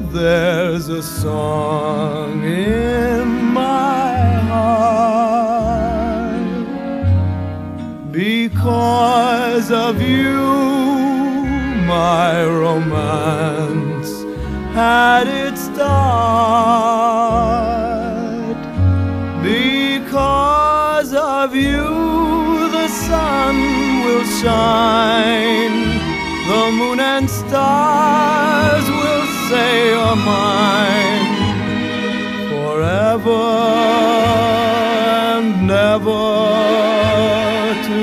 there's a song in my heart because of you. My romance had its start. Because of you, the sun will shine, the moon and stars will say you're mine, forever and never to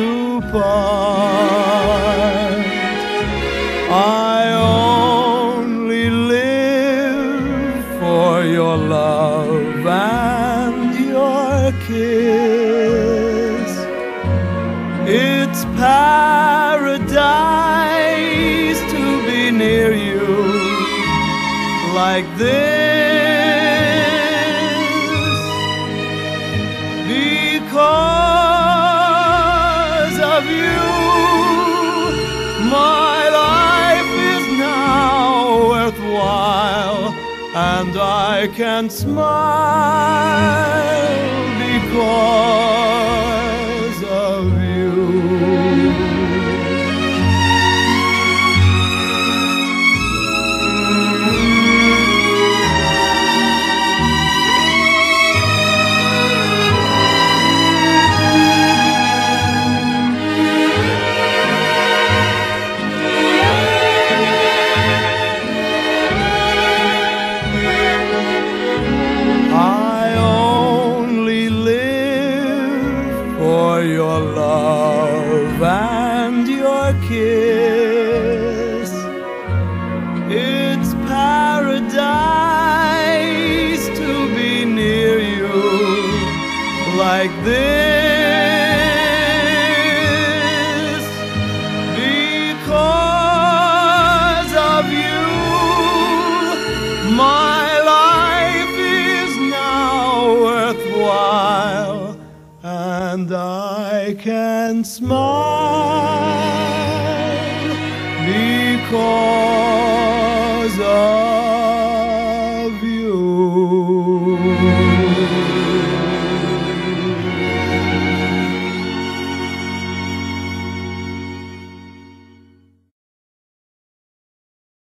part. I only live for your love and your kiss. It's paradise to be near you like this. Because of you, my life is now worthwhile, and I can smile because of you. Your love and your kiss. It's paradise to be near you like this. Because of you, my life is now worthwhile, and I can smile